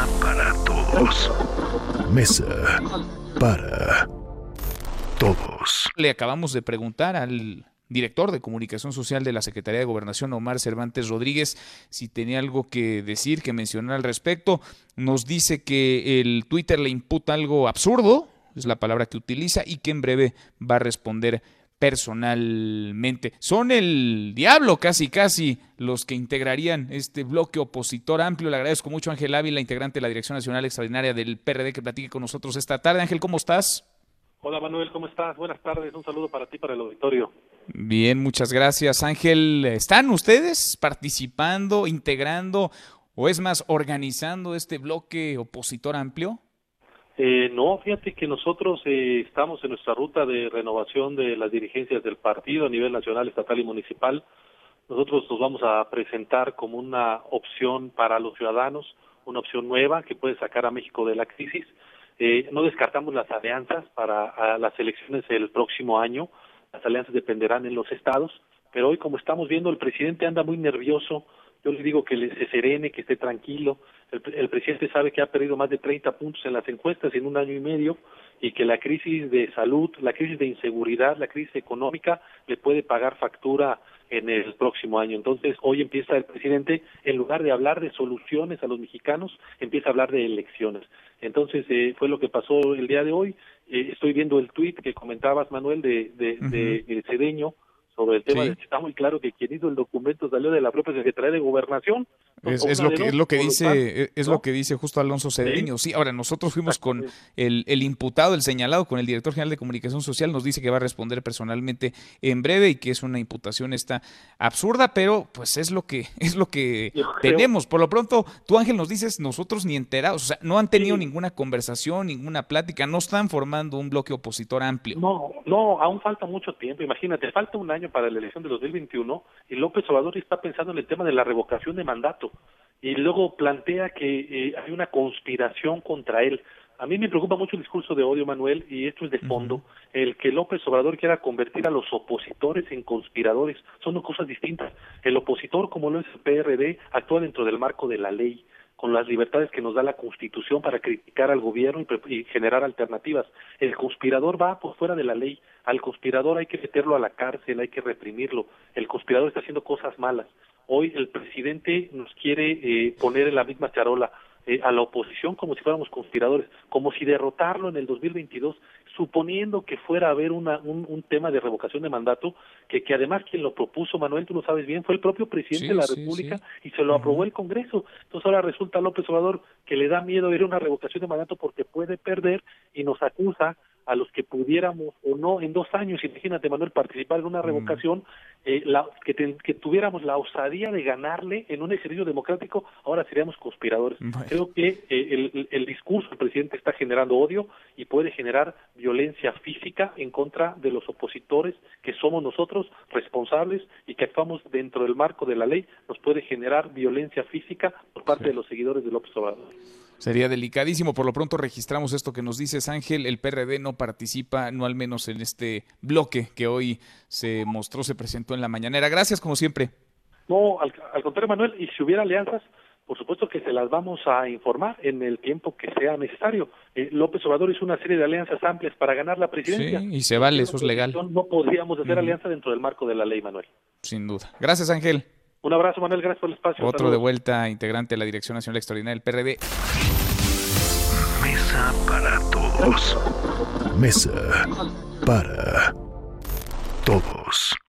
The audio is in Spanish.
Mesa para todos. Mesa para todos. Le acabamos de preguntar al director de Comunicación Social de la Secretaría de Gobernación, Omar Cervantes Rodríguez, si tenía algo que decir, que mencionar al respecto. Nos dice que el Twitter le imputa algo absurdo, es la palabra que utiliza, y que en breve va a responder personalmente. Son el diablo casi los que integrarían este bloque opositor amplio. Le agradezco mucho a Ángel Ávila, integrante de la Dirección Nacional Extraordinaria del PRD, que platique con nosotros esta tarde. Ángel, ¿cómo estás? Hola Manuel, ¿cómo estás? Buenas tardes, un saludo para ti, para el auditorio. Bien, muchas gracias, Ángel. ¿Están ustedes participando, integrando o es más organizando este bloque opositor amplio? No, fíjate que nosotros estamos en nuestra ruta de renovación de las dirigencias del partido a nivel nacional, estatal y municipal. Nosotros nos vamos a presentar como una opción para los ciudadanos, una opción nueva que puede sacar a México de la crisis. No descartamos las alianzas para las elecciones del próximo año. Las alianzas dependerán en los estados, pero hoy, como estamos viendo, el presidente anda muy nervioso. Yo le digo que se serene, que esté tranquilo. El presidente sabe que ha perdido más de 30 puntos en las encuestas en un año y medio y que la crisis de salud, la crisis de inseguridad, la crisis económica le puede pagar factura en el próximo año. Entonces, hoy empieza el presidente, en lugar de hablar de soluciones a los mexicanos, empieza a hablar de elecciones. Entonces, fue lo que pasó el día de hoy. Estoy viendo el tuit que comentabas, Manuel, de Cedeño, sobre el tema. Sí. Está muy claro que quien hizo el documento salió de la propia Secretaría de Gobernación. Es lo que dice justo Alonso Cedeño. Sí, ahora nosotros fuimos con el imputado, el señalado, con el director general de Comunicación Social. Nos dice que va a responder personalmente en breve y que es una imputación absurda, pero pues es lo que tenemos. Por lo pronto, tú, Ángel, nos dices, nosotros ni enterados, o sea, no han tenido ninguna conversación, ninguna plática, no están formando un bloque opositor amplio. No, aún falta mucho tiempo. Imagínate, falta un año para la elección de 2021 y López Obrador está pensando en el tema de la revocación de mandato y luego plantea que hay una conspiración contra él. A mí me preocupa mucho el discurso de odio, Manuel, y esto es de fondo, el que López Obrador quiera convertir a los opositores en conspiradores. Son dos cosas distintas. El opositor, como lo es el PRD, actúa dentro del marco de la ley, con las libertades que nos da la Constitución para criticar al gobierno y generar alternativas. El conspirador va por fuera de la ley. Al conspirador hay que meterlo a la cárcel, hay que reprimirlo. El conspirador está haciendo cosas malas. Hoy el presidente nos quiere poner en la misma charola a la oposición como si fuéramos conspiradores, como si derrotarlo en el 2022, suponiendo que fuera a haber un tema de revocación de mandato, que además quien lo propuso, Manuel, tú lo sabes bien, fue el propio presidente de la República y se lo aprobó el Congreso. Entonces ahora resulta López Obrador que le da miedo ir a una revocación de mandato porque puede perder y nos acusa a los que pudiéramos o no en 2 años, imagínate, Manuel, participar en una revocación, que tuviéramos la osadía de ganarle en un ejercicio democrático, ahora seríamos conspiradores. Bueno. Creo que el discurso del presidente está generando odio y puede generar violencia física en contra de los opositores, que somos nosotros responsables y que actuamos dentro del marco de la ley, nos puede generar violencia física por parte de los seguidores de López Obrador. Sería delicadísimo. Por lo pronto registramos esto que nos dices, Ángel. El PRD no participa, no al menos en este bloque que hoy se presentó en la mañanera. Gracias, como siempre. No, al contrario, Manuel, y si hubiera alianzas, por supuesto que se las vamos a informar en el tiempo que sea necesario. López Obrador hizo una serie de alianzas amplias para ganar la presidencia. Sí, y se vale, eso es legal. No podríamos hacer alianza dentro del marco de la ley, Manuel. Sin duda. Gracias, Ángel. Un abrazo, Manuel, gracias por el espacio. Otro de vuelta, integrante de la Dirección Nacional Extraordinaria del PRD. Mesa para todos. Mesa para todos.